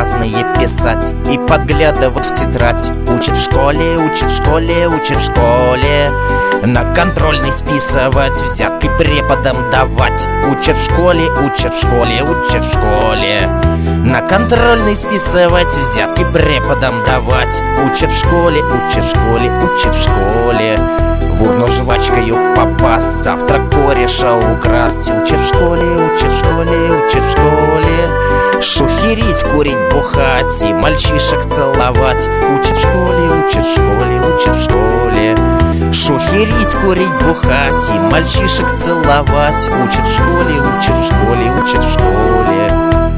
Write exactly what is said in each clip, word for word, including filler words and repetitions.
разные писать и подглядывать в тетрадь. Учат в школе, учат в школе, учат в школе. На контрольный списывать, взятки преподам давать. Учат в школе, учат в школе, учат в школе. На контрольный списывать, взятки преподам давать. Учат в школе, учат в школе, учат в школе. В урну жвачкою попасть, завтра кореша украсть. Учат в школе, учат в школе, учат в школе. Шухерить, курить, бухать и мальчишек целовать. Учат в школе, учат в школе, учат в школе. Шухерить, курить, бухать и мальчишек целовать. Учат в школе, учат в школе, учат в школе.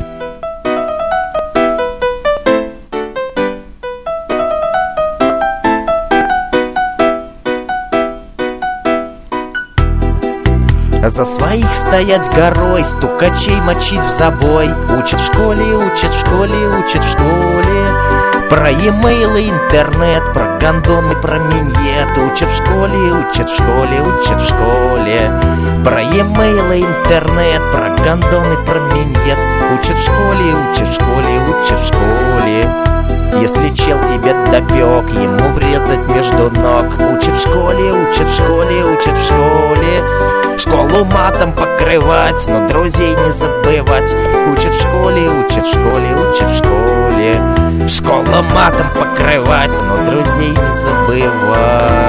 За своих стоять горой, стукачей мочить в забой. Учат в школе, учат в школе, учат в школе. Про e-mail и интернет, про гондон и про миньет. Учат в школе, учат в школе, учат в школе. Про e-mail и интернет, про гондон и про миньет. Учат в школе, учат в школе, учат в школе. Если чел тебя допек, ему врезать между ног. Учат в школе, учат в школе, учат в школе. Школу матом покрывать, но друзей не забывать. Учат в школе, учат в школе, учат в школе. Школу матом покрывать, но друзей не забывать.